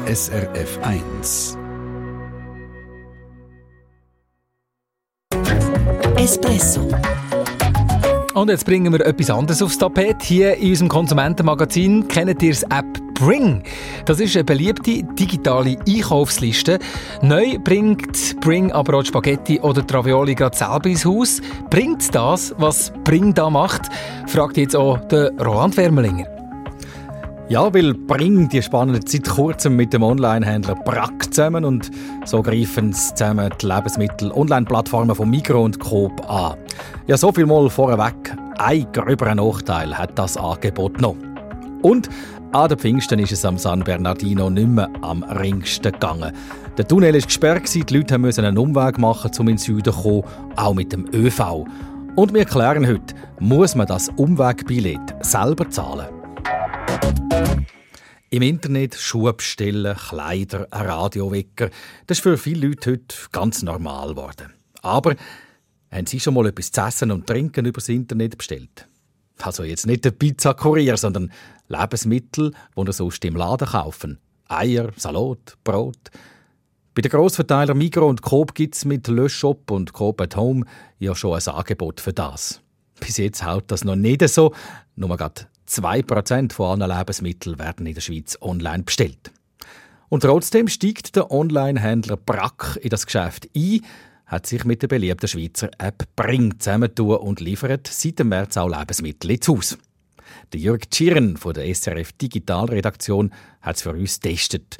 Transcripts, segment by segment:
SRF 1. Espresso. Und jetzt bringen wir etwas anderes aufs Tapet. Hier in unserem Konsumentenmagazin kennt ihr die App Bring. Das ist eine beliebte digitale Einkaufsliste. Neu bringt Bring aber auch die Spaghetti oder die Ravioli gerade selber ins Haus. Bringt das, was Bring da macht? Fragt jetzt auch der Roland Wermelinger. Ja, weil Bring die spannen seit kurzem mit dem Onlinehändler Brack zusammen und so greifen sie zusammen die Lebensmittel-Online-Plattformen von Migros und Coop an. Ja, so viel mal vorweg. Ein gröberer Nachteil hat das Angebot noch. Und an den Pfingsten ist es am San Bernardino nicht mehr am ringsten gegangen. Der Tunnel war gesperrt, die Leute mussten einen Umweg machen, um in den Süden zu kommen, auch mit dem ÖV. Und wir klären heute, muss man das Umwegbillett selber zahlen? Im Internet Schuhe bestellen, Kleider, ein Radiowecker. Das ist für viele Leute heute ganz normal geworden. Aber haben Sie schon mal etwas zu essen und trinken über das Internet bestellt? Also jetzt nicht den Pizzakurier, sondern Lebensmittel, die ihr sonst im Laden kaufen. Eier, Salat, Brot. Bei den Grossverteilern Migros und Coop gibt es mit Le Shop und Coop at Home ja schon ein Angebot für das. Bis jetzt haut das noch nicht so. Nur gerade 2% von allen Lebensmitteln werden in der Schweiz online bestellt. Und trotzdem steigt der Onlinehändler Brack in das Geschäft ein, hat sich mit der beliebten Schweizer App Bring zusammengetan und liefert seit dem März auch Lebensmittel ins Haus. Der Jürg Tschirn von der SRF Digitalredaktion hat es für uns getestet.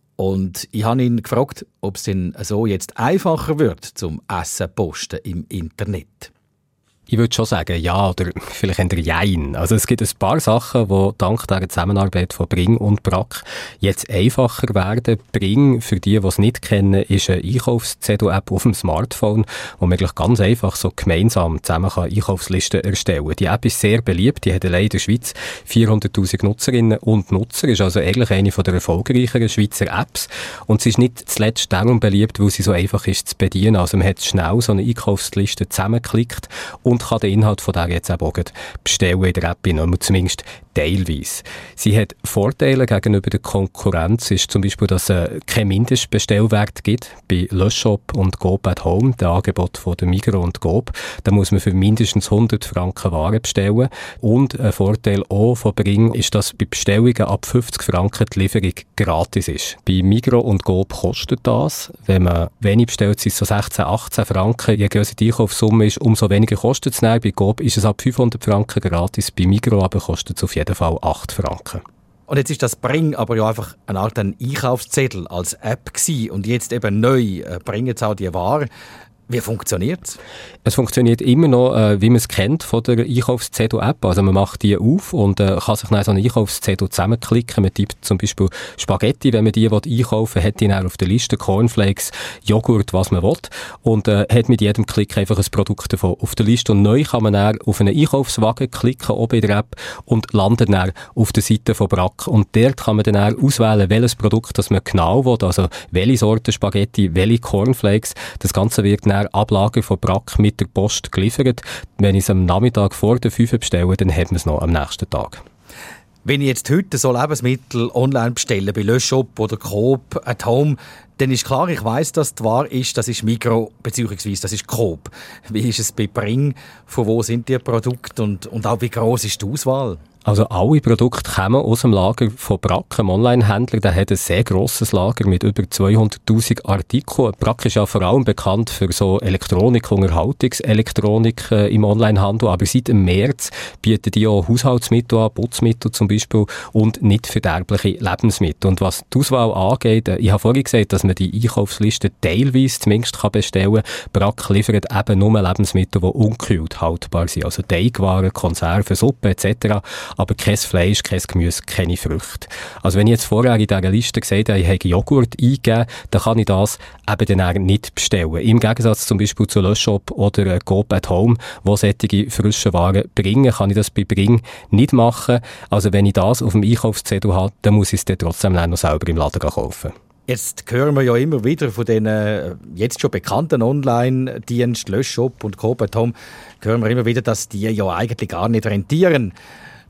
Und ich habe ihn gefragt, ob es denn so jetzt einfacher wird, zum Essen posten im Internet. Ich würde schon sagen, ja, oder vielleicht eher jein. Also es gibt ein paar Sachen, die dank der Zusammenarbeit von Bring und Brack jetzt einfacher werden. Bring, für die es nicht kennen, ist eine Einkaufszettel-App auf dem Smartphone, wo man eigentlich ganz einfach so gemeinsam zusammen Einkaufslisten erstellen kann. Die App ist sehr beliebt, die hat allein in der Schweiz 400'000 Nutzerinnen und Nutzer, ist also eigentlich eine der erfolgreicheren Schweizer Apps. Und sie ist nicht zuletzt darum beliebt, weil sie so einfach ist zu bedienen. Also man hat schnell so eine Einkaufsliste zusammengeklickt und kann den Inhalt von der jetzt auch bestellen in der App, zumindest teilweise. Sie hat Vorteile gegenüber der Konkurrenz, ist zum Beispiel, dass es keinen Mindestbestellwert gibt bei Le Shop und Coop at Home, der Angebot von der Migros und Coop. Da muss man für mindestens 100 Franken Waren bestellen. Und ein Vorteil auch von Bring ist, dass bei Bestellungen ab 50 Franken die Lieferung gratis ist. Bei Migros und Coop kostet das. Wenn man wenig bestellt, sind es so 16, 18 Franken. Je grösser die Einkaufssumme ist, umso weniger kostet es. Bei Coop ist es ab 500 Franken gratis, bei Migros aber kostet es auf jeden Fall 8 Franken. Und jetzt ist das Bring aber ja einfach eine Art Einkaufszettel als App gewesen. Und jetzt eben neu bringen jetzt auch die Ware. Wie funktioniert es? Es funktioniert immer noch, wie man es kennt von der Einkaufszettel-App. Also man macht die auf und kann sich dann so einen Einkaufszettel zusammenklicken. Man tippt zum Beispiel Spaghetti, wenn man die einkaufen will, hat die dann auf der Liste Cornflakes, Joghurt, was man will. Und hat mit jedem Klick einfach ein Produkt davon auf der Liste. Und neu kann man dann auf einen Einkaufswagen klicken, oben in der App, und landet dann auf der Seite von Brack. Und dort kann man dann auswählen, welches Produkt das man genau will. Also welche Sorte Spaghetti, welche Cornflakes. Das Ganze wird dann Ablager von Brack mit der Post geliefert. Wenn ich es am Nachmittag vor der 5 bestelle, dann hat man es noch am nächsten Tag. Wenn ich jetzt heute so Lebensmittel online bestelle, bei Le Shop oder Coop at Home, dann ist klar, ich weiss, dass die Ware ist, das ist Migros bzw. das ist Coop. Wie ist es bei Bring? Von wo sind die Produkte und auch wie gross ist die Auswahl? Also alle Produkte kommen aus dem Lager von Brack, einem Onlinehändler. Der hat ein sehr grosses Lager mit über 200'000 Artikeln. Brack ist ja vor allem bekannt für so Elektronik, Unterhaltungselektronik im Onlinehandel. Aber seit dem März bieten die auch Haushaltsmittel an, Putzmittel zum Beispiel, und nicht verderbliche Lebensmittel. Und was die Auswahl angeht, ich habe vorhin gesagt, dass man die Einkaufsliste teilweise zumindest bestellen kann. Brack liefert eben nur Lebensmittel, die unkühlt haltbar sind. Also Teigwaren, Konserven, Suppe etc., aber kein Fleisch, kein Gemüse, keine Früchte. Also wenn ich jetzt vorher in dieser Liste gesagt habe, ich habe Joghurt eingegeben, dann kann ich das eben dann nicht bestellen. Im Gegensatz zum Beispiel zu Le Shop oder Coop at Home, wo solche frischen Waren bringen, kann ich das bei Bring nicht machen. Also wenn ich das auf dem Einkaufszettel habe, dann muss ich es dann trotzdem noch selber im Laden kaufen. Jetzt hören wir ja immer wieder von den jetzt schon bekannten Online-Diensten Le Shop und Coop at Home, hören wir immer wieder, dass die ja eigentlich gar nicht rentieren.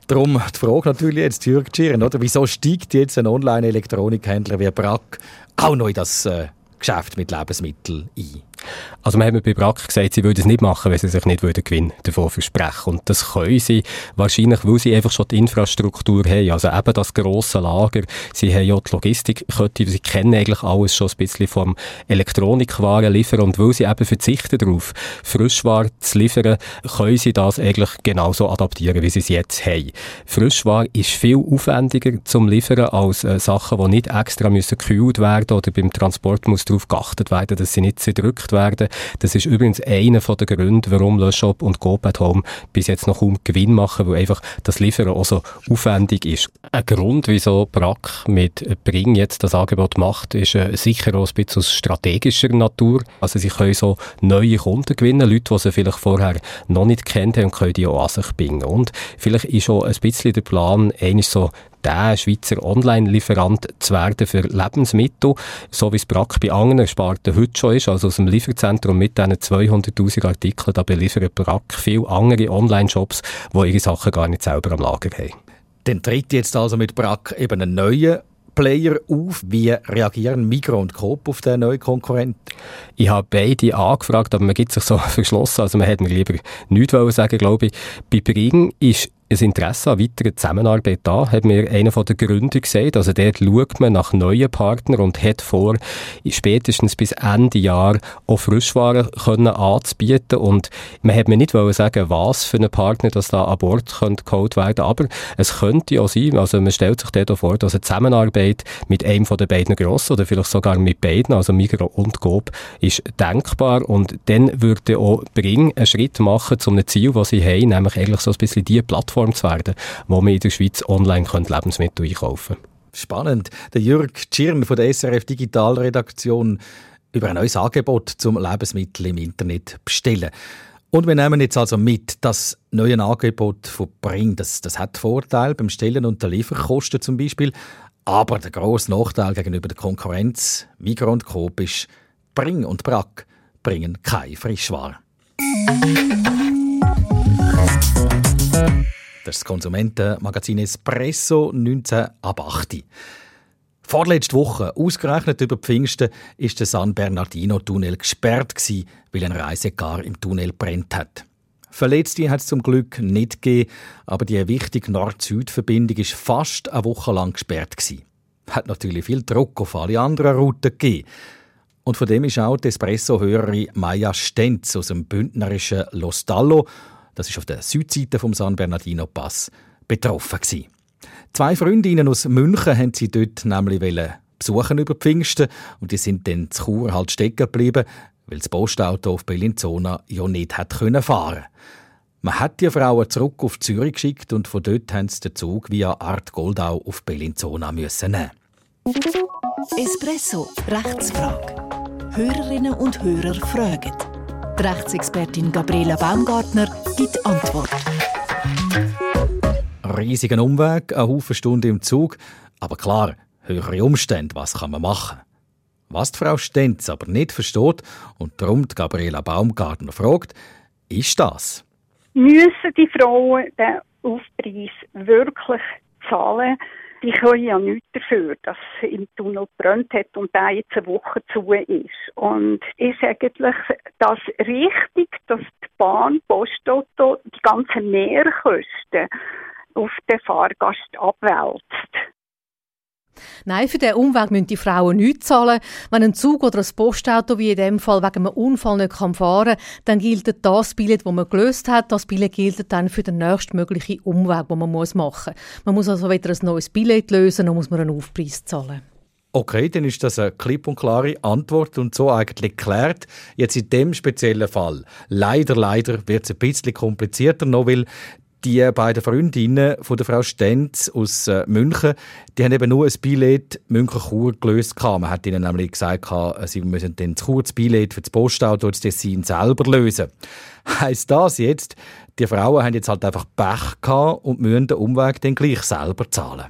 Darum die Frage natürlich jetzt, Jürg Tschirn, oder? Wieso steigt jetzt ein Online-Elektronikhändler wie Bragg auch noch in das Geschäft mit Lebensmitteln ein? Also man hat mir bei Bragg gesagt, sie würden es nicht machen, wenn sie sich nicht Gewinn davon versprechen. Und das können sie wahrscheinlich, weil sie einfach schon die Infrastruktur haben. Also eben das grosse Lager, sie haben ja die Logistikkette, sie kennen eigentlich alles schon ein bisschen vom Elektronikwaren liefern. Und weil sie eben verzichten darauf, Frischware zu liefern, können sie das eigentlich genauso adaptieren, wie sie es jetzt haben. Frischware ist viel aufwendiger zum Liefern als Sachen, die nicht extra gekühlt werden oder beim Transport muss darauf geachtet werden, dass sie nicht zerdrückt werden. Das ist übrigens einer der Gründe, warum Le Shop und Coop at Home bis jetzt noch kaum Gewinn machen, weil einfach das Liefern auch so aufwendig ist. Ein Grund, wieso Bragg mit Bring jetzt das Angebot macht, ist sicher auch ein bisschen aus strategischer Natur. Also sie können so neue Kunden gewinnen, Leute, die sie vielleicht vorher noch nicht kennt haben und können die auch an sich binden. Und vielleicht ist auch ein bisschen der Plan, einmal so der Schweizer Online-Lieferant zu werden für Lebensmittel, so wie es Bragg bei anderen Sparten heute schon ist. Also aus dem Lieferzentrum mit diesen 200'000 Artikeln, da beliefert Bragg viele andere Online-Shops, die ihre Sachen gar nicht selber am Lager haben. Dann tritt jetzt also mit Bragg eben einen neuen Player auf. Wie reagieren Migros und Coop auf den neuen Konkurrenten? Ich habe beide angefragt, aber man gibt sich so verschlossen. Also man hätte mir lieber nichts sagen, glaube ich. Bei Bring ist ein Interesse an weiterer Zusammenarbeit da, hat mir einer der Gründer gesagt. Also dort schaut man nach neuen Partnern und hat vor, spätestens bis Ende Jahr auch Frischwaren anzubieten. Und man hat mir nicht sagen, was für ein Partner das da an Bord geholt werden, aber es könnte auch sein, also man stellt sich dort auch vor, dass eine Zusammenarbeit mit einem von den beiden Grossen oder vielleicht sogar mit beiden, also Migros und Coop, ist denkbar. Und dann würde auch Bring einen Schritt machen zu einem Ziel, das sie haben, nämlich eigentlich so ein bisschen die Plattform zu werden, wo man in der Schweiz online Lebensmittel einkaufen kann. Spannend. Der Jürg Tschirn von der SRF Digitalredaktion über ein neues Angebot zum Lebensmittel im Internet bestellen. Und wir nehmen jetzt also mit, das neue Angebot von Bring, das hat Vorteile beim Stellen und der Lieferkosten zum Beispiel. Aber der grosse Nachteil gegenüber der Konkurrenz, Migros und Coop, ist, Bring und Bragg bringen keine Frischware. Das ist das Konsumentenmagazin Espresso 19 ab 8. Vorletzte Woche, ausgerechnet über Pfingsten, war der San Bernardino-Tunnel gesperrt, weil ein Reisegar im Tunnel brennt hat. Verletzte hat es zum Glück nicht gegeben, aber die wichtige Nord-Süd-Verbindung war fast eine Woche lang gesperrt. Hat natürlich viel Druck auf alle anderen Routen gegeben. Und von dem ist auch die Espresso-Hörerin Maja Stenz aus dem bündnerischen Lo Stallo, das ist auf der Südseite vom San Bernardino Pass, betroffen gewesen. 2 Freundinnen aus München haben sie dort nämlich besuchen über Pfingsten und die sind dann zu Chur halt stecken geblieben, weil das Postauto auf Bellinzona ja nicht hat fahren konnte. Man hat die Frauen zurück auf Zürich geschickt und von dort haben sie den Zug via Art Goldau auf Bellinzona müssen nehmen. Espresso Rechtsfrage. Hörerinnen und Hörer fragen. Die Rechtsexpertin Gabriela Baumgartner gibt Antwort. Riesigen Umweg, eine Haufen Stunden im Zug. Aber klar, höhere Umstände, was kann man machen? Was die Frau Stenz aber nicht versteht und darum die Gabriela Baumgartner fragt, ist das: Müssen die Frauen den Aufpreis wirklich zahlen? Die können ja nichts dafür, dass es im Tunnel gebrannt hat und der jetzt eine Woche zu ist. Und ich sage eigentlich, das richtig, dass die Bahn, Postauto die ganzen Mehrkosten auf den Fahrgast abwälzt. Nein, für diesen Umweg müssen die Frauen nichts zahlen. Wenn ein Zug oder ein Postauto wie in diesem Fall wegen einem Unfall nicht fahren kann, dann gilt das Billett, das man gelöst hat. Das Billett gilt dann für den nächstmöglichen Umweg, den man machen muss. Man muss also wieder ein neues Billett lösen, dann muss man einen Aufpreis zahlen. Okay, dann ist das eine klipp und klare Antwort und so eigentlich geklärt. Jetzt in dem speziellen Fall, leider wird es ein bisschen komplizierter noch, weil die beiden Freundinnen von der Frau Stenz aus München, die haben eben nur ein Billett München-Chur gelöst. Man hat ihnen nämlich gesagt, sie müssen dann das Chur das Billett für das Postauto ins Tessin selber lösen. Heisst das jetzt, die Frauen haben jetzt halt einfach Pech gehabt und müssen den Umweg dann gleich selber zahlen?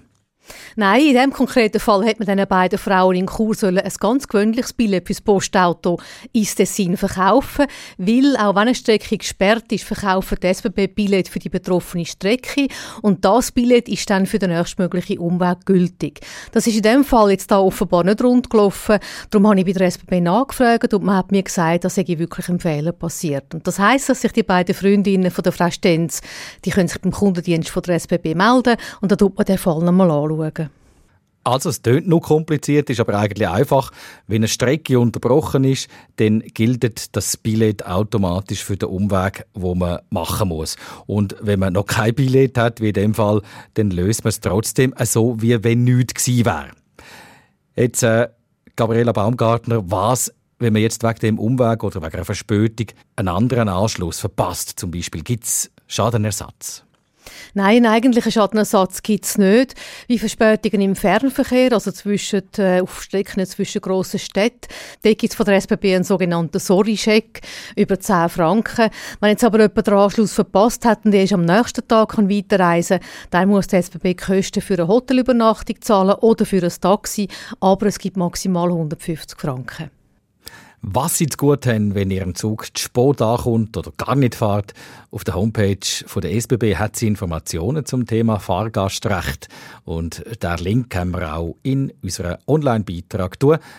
Nein, in diesem konkreten Fall hat man diesen beiden Frauen in Chur ein ganz gewöhnliches Billett für das Postauto ins Tessin verkaufen, weil, auch wenn eine Strecke gesperrt ist, verkaufen die SBB Billett für die betroffene Strecke und das Billett ist dann für den nächstmöglichen Umweg gültig. Das ist in diesem Fall jetzt da offenbar nicht rund gelaufen, darum habe ich bei der SBB nachgefragt und man hat mir gesagt, dass wirklich ein Fehler passiert. Und das heisst, dass sich die beiden Freundinnen von der Frau Stenz, die können sich beim Kundendienst von der SBB melden und dann tut man den Fall nochmal anschauen. Also es klingt noch kompliziert, ist aber eigentlich einfach. Wenn eine Strecke unterbrochen ist, dann gilt das Billett automatisch für den Umweg, den man machen muss. Und wenn man noch kein Billett hat, wie in dem Fall, dann löst man es trotzdem so, wie wenn nichts gewesen wäre. Jetzt, Gabriela Baumgartner, was, wenn man jetzt wegen dem Umweg oder wegen einer Verspätung einen anderen Anschluss verpasst, zum Beispiel, gibt es Schadenersatz? Nein, eigentlich einen Schadenersatz gibt es nicht. Wie Verspätungen im Fernverkehr, also auf Strecken zwischen grossen Städten. Dort gibt es von der SBB einen sogenannten Sorry-Check über 10 Franken. Wenn jetzt aber jemand den Anschluss verpasst hat und der ist am nächsten Tag weiterreisen kann, dann muss die SBB Kosten für eine Hotelübernachtung zahlen oder für ein Taxi, aber es gibt maximal 150 Franken. Was Sie zu gut haben, wenn Ihrem Zug zu spät ankommt oder gar nicht fährt. Auf der Homepage von der SBB hat sie Informationen zum Thema Fahrgastrecht. Und den Link haben wir auch in unserem Online-Beitrag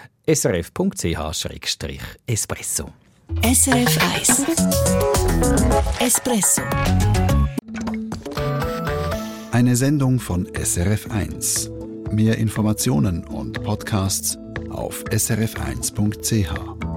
srf.ch/espresso. SRF 1 Espresso. Eine Sendung von SRF 1. Mehr Informationen und Podcasts auf srf1.ch.